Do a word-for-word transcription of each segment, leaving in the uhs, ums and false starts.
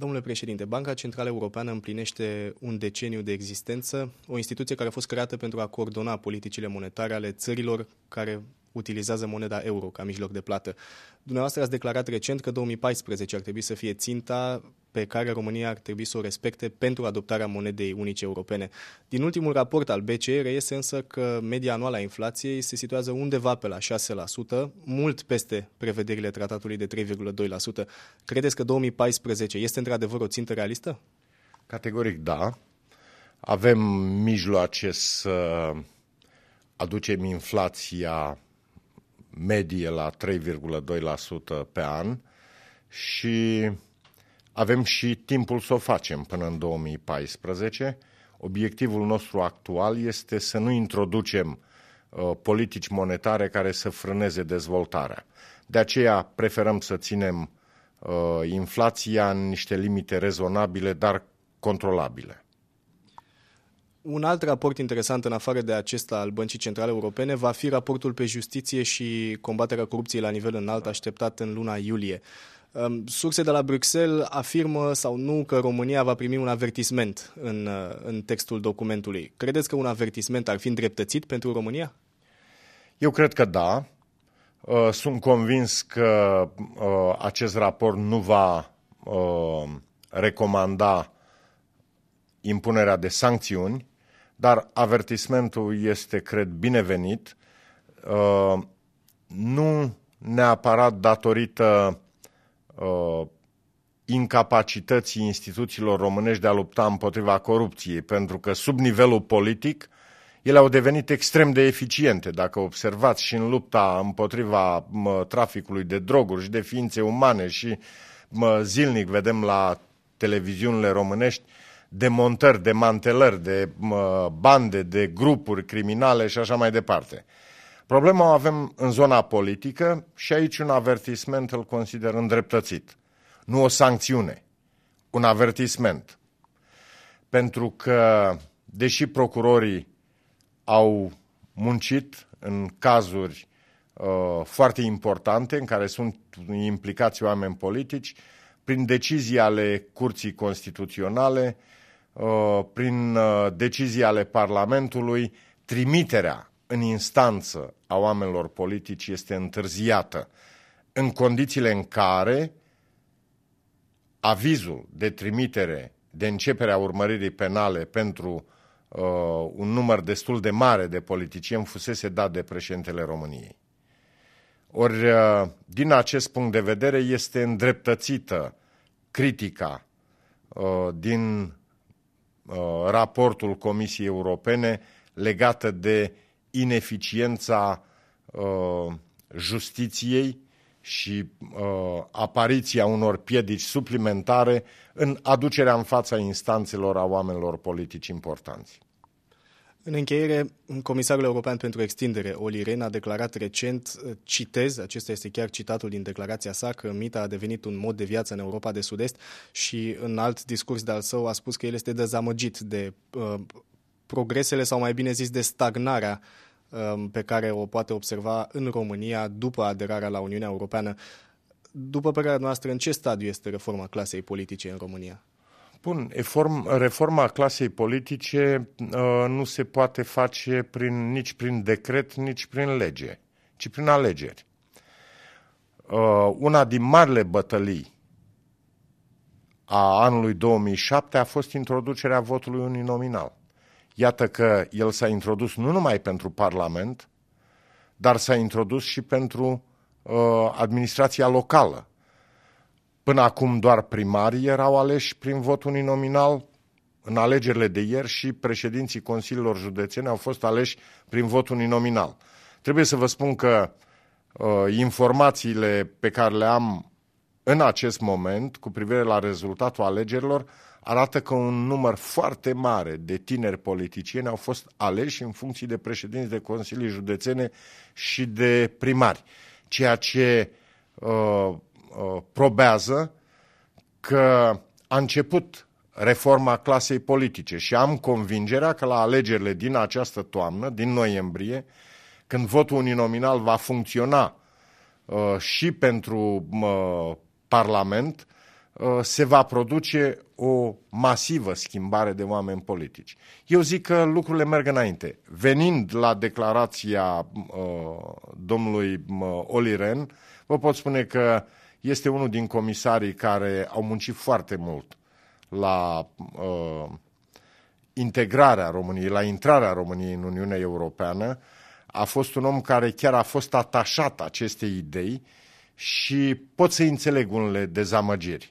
Domnule președinte, Banca Centrală Europeană împlinește un deceniu de existență, o instituție care a fost creată pentru a coordona politicile monetare ale țărilor care utilizează moneda euro ca mijloc de plată. Dumneavoastră ați declarat recent că două mii paisprezece ar trebui să fie ținta pe care România ar trebui să o respecte pentru adoptarea monedei unice europene. Din ultimul raport al B C E reiese însă că media anuală a inflației se situează undeva pe la șase la sută, mult peste prevederile tratatului de trei virgulă doi la sută. Credeți că două mii paisprezece este într-adevăr o țintă realistă? Categoric da. Avem mijloace să aducem inflația medie la trei virgulă doi la sută pe an și avem și timpul să o facem până în două mii paisprezece. Obiectivul nostru actual este să nu introducem uh, politici monetare care să frâneze dezvoltarea. De aceea preferăm să ținem uh, inflația în niște limite rezonabile, dar controlabile. Un alt raport interesant în afară de acesta al Băncii Centrale Europene va fi raportul pe justiție și combaterea corupției la nivel înalt așteptat în luna iulie. Surse de la Bruxelles afirmă sau nu că România va primi un avertisment în, în textul documentului. Credeți că un avertisment ar fi îndreptățit pentru România? Eu cred că da. Sunt convins că acest raport nu va recomanda impunerea de sancțiuni, dar avertismentul este, cred, binevenit, nu neapărat datorită incapacității instituțiilor românești de a lupta împotriva corupției, pentru că sub nivelul politic ele au devenit extrem de eficiente. Dacă observați și în lupta împotriva traficului de droguri și de ființe umane și zilnic vedem la televiziunile românești demontări, demantelări de bande, de grupuri criminale și așa mai departe. Problema o avem în zona politică și aici un avertisment îl consider îndreptățit. Nu o sancțiune, un avertisment. Pentru că, deși procurorii au muncit în cazuri uh, foarte importante în care sunt implicați oameni politici, prin decizii ale Curții Constituționale, prin decizii ale Parlamentului, trimiterea în instanță a oamenilor politici este întârziată, în condițiile în care avizul de trimitere, de începere a urmăririi penale pentru uh, un număr destul de mare de politicieni fusese dat de președintele României. Ori, uh, din acest punct de vedere, este îndreptățită critica uh, din raportul Comisiei Europene legată de ineficiența uh, justiției și uh, apariția unor piedici suplimentare în aducerea în fața instanțelor a oamenilor politici importanți. În încheiere, Comisarul European pentru Extindere, Olli Rehn, a declarat recent, citez, acesta este chiar citatul din declarația sa, că mita a devenit un mod de viață în Europa de Sud-Est și în alt discurs de-al său a spus că el este dezamăgit de uh, progresele sau mai bine zis de stagnarea uh, pe care o poate observa în România după aderarea la Uniunea Europeană. După părerea noastră, în ce stadiu este reforma clasei politice în România? Bun, reforma clasei politice uh, nu se poate face prin, nici prin decret, nici prin lege, ci prin alegeri. Uh, una din marile bătălii a anului două mii șapte a fost introducerea votului uninominal. Iată că el s-a introdus nu numai pentru Parlament, dar s-a introdus și pentru uh, administrația locală. Până acum doar primarii erau aleși prin vot uninominal. În alegerile de ieri și președinții consiliilor județene au fost aleși prin vot uninominal. Trebuie să vă spun că uh, informațiile pe care le am în acest moment cu privire la rezultatul alegerilor arată că un număr foarte mare de tineri politicieni au fost aleși în funcție de președinți de consilii județene și de primari, ceea ce uh, probează că a început reforma clasei politice și am convingerea că la alegerile din această toamnă, din noiembrie, când votul uninominal va funcționa uh, și pentru uh, Parlament, se va produce o masivă schimbare de oameni politici. Eu zic că lucrurile merg înainte. Venind la declarația uh, domnului Olli Rehn, vă pot spune că este unul din comisarii care au muncit foarte mult la uh, integrarea României, la intrarea României în Uniunea Europeană. A fost un om care chiar a fost atașat acestei idei și pot să înțeleg unele dezamăgiri.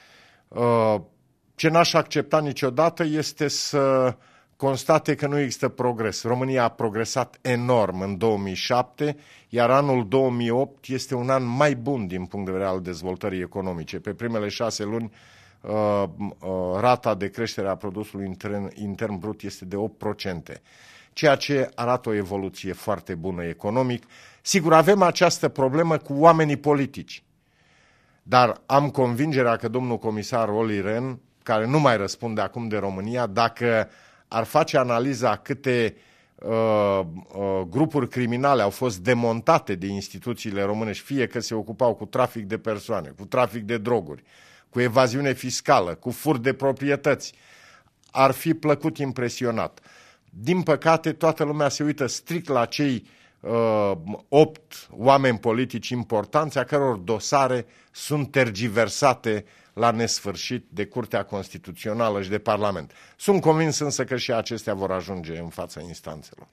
Ce n-aș accepta niciodată este să constate că nu există progres. România a progresat enorm în două mii șapte, iar anul două mii opt este un an mai bun din punct de vedere al dezvoltării economice. Pe primele șase luni, rata de creștere a produsului intern, intern brut este de opt la sută, ceea ce arată o evoluție foarte bună economic. Sigur, avem această problemă cu oamenii politici. Dar am convingerea că domnul comisar Olli Rehn, care nu mai răspunde acum de România, dacă ar face analiza câte uh, uh, grupuri criminale au fost demontate de instituțiile românești, fie că se ocupau cu trafic de persoane, cu trafic de droguri, cu evaziune fiscală, cu furt de proprietăți, ar fi plăcut impresionat. Din păcate, toată lumea se uită strict la cei Uh, opt oameni politici importanți, a căror dosare sunt tergiversate la nesfârșit de Curtea Constituțională și de Parlament. Sunt convins însă că și acestea vor ajunge în fața instanțelor.